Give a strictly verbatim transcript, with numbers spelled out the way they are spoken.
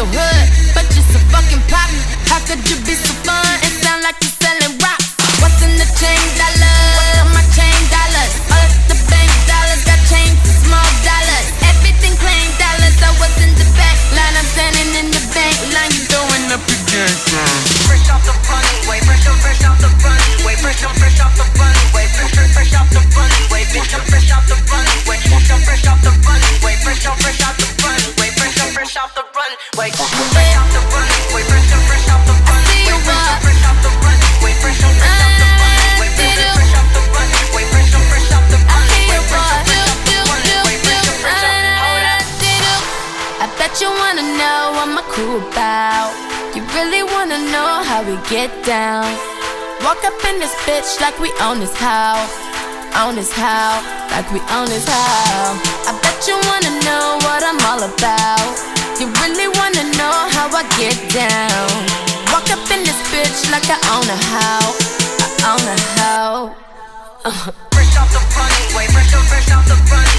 so hood, but you so fucking pop. How could you be so fun and sound like you're selling rocks? What's in the chain dollars? What's on my chain dollars? All of the bank dollars got changed to small dollars. Everything plain dollars. I was in the back line, I'm standing in the bank line. You throwing up your gang sign. Fresh off the runway, fresh up, fresh off the runway, fresh up, fresh off the runway, fresh up, fresh off the runway, bitch, I'm fresh off the runway, fresh up, fresh off the runway, fresh up, fresh off the runway, fresh up, fresh off the runway, fresh off the runway, fresh up, fresh off the runway, fresh up, fresh off the runway, fresh up, fresh off the runway, fresh up, fresh off the runway, fresh up, fresh off the runway, fresh up, fresh off the runway, fresh up, fresh off. Hold up. I bet you wanna know what my crew about. You really wanna know how we get down. Walk up in this bitch like we own this house. Own this house, like we own this house. I bet you wanna know what I'm all about. You really wanna know how I get down. Walk up in this bitch like I own a house. I own a house. uh. Fresh off the runway, fresh up, fresh off the runway.